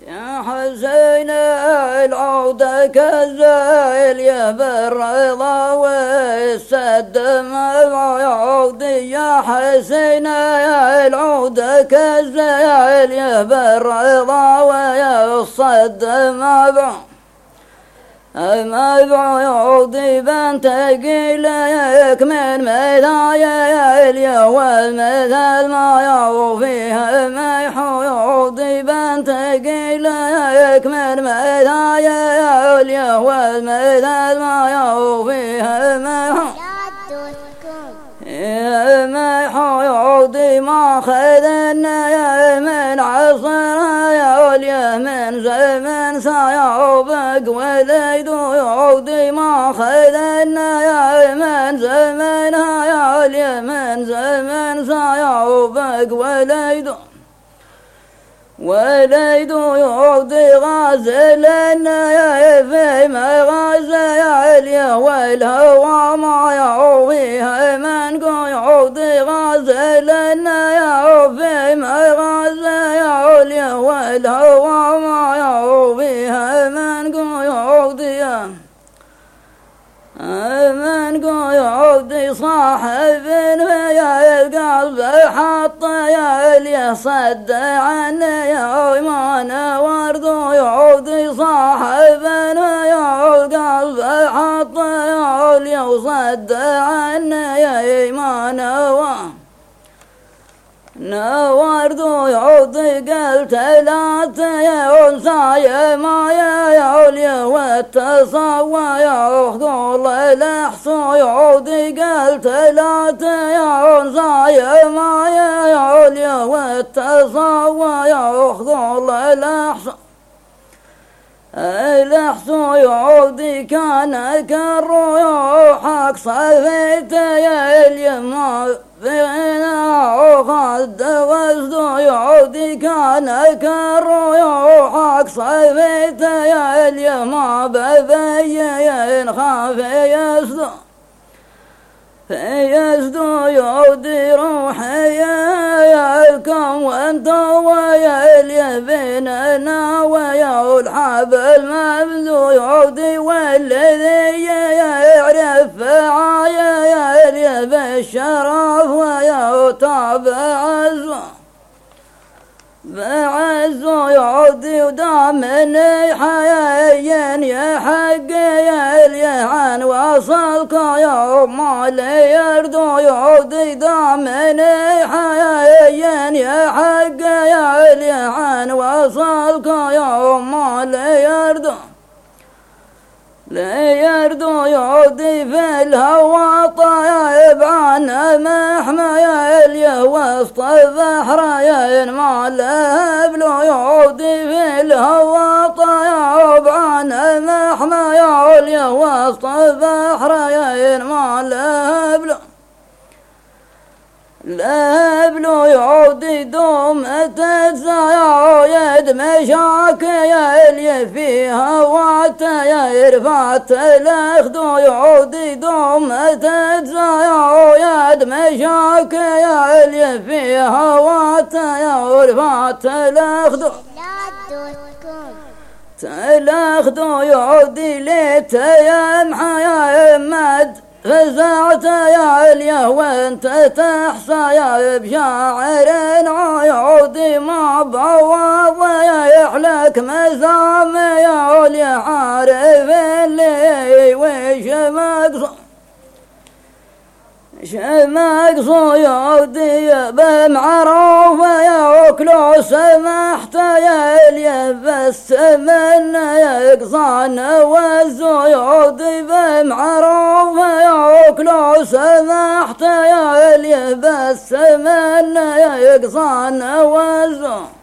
يا حسين العودة كالزيل يا بالرضا والسد مبعودي. يا حسين العودة كالزيل يا بالرضا والسد مبعودي. بنت قيلك من مثايل والمثل ما يوفيها محودي. بنت قيلك من مثايل والمثل ما يوفيها محودي. ما خذنا من عصر يا من زمن سيوبق وليد يعودي. ما خذنا من زمن يا من زمن سيوبق وليد يعودي. غازلنا في مغازل والهوى ما يعوفيها من يعودي. غازلنا في مغازل والهوى ما يعوفيها من يعودي. من يعودي. صاحب في القلب حط يصد عني يومان ورد يعودي. صاحب في القلب حط يصد عني يومان ورد يعودي. قلت لا تنسى ما يعولي والتصوى يقول الأحصى يعودي. قلت لا تنسى ما يعولي والتصوى يقول الأحصى يعودي. كان كالروح صفيت اليما فينا وخد وزد يعودي. كان كالروح صفيت اليما ببين خافي يزد يعودي. روحي ياكم وانت ويا اليبيننا ويا الحبل مبذو يعودي. والذي يعرف عايا بالشرف ويا تابع بعز يعودي. ودامني حيين يا حقي اليهان وصلك يوم اللي يردو يعودي. دامني حيين يا حقي اليهان وصلك يوم اللي يردو يعودي. في الهوى طيب عن محمية وسط بحرين ما لهبلو يعودي. في الهوى طيب عن محمية وسط بحرين ما لهبلو يعودي. دوم تتزايد مشاكل فيها وتيرفعت الأخدو يعودي. دوم تتزايد مشاكل فيها وتيرفعت الأخدو يعودي. ليت يا محمد فزعت يا اليه وانت تحصى يا بشاعر يعودي. ما بوض يحلك مزام يا علي عارف اللي وش مقصو يعودي. بمعروف ياكلو سمحت يا اليه بس من يقصان وزو يعودي. بمعروف ياكلو سمحت يا اليه بس من يقصان وزو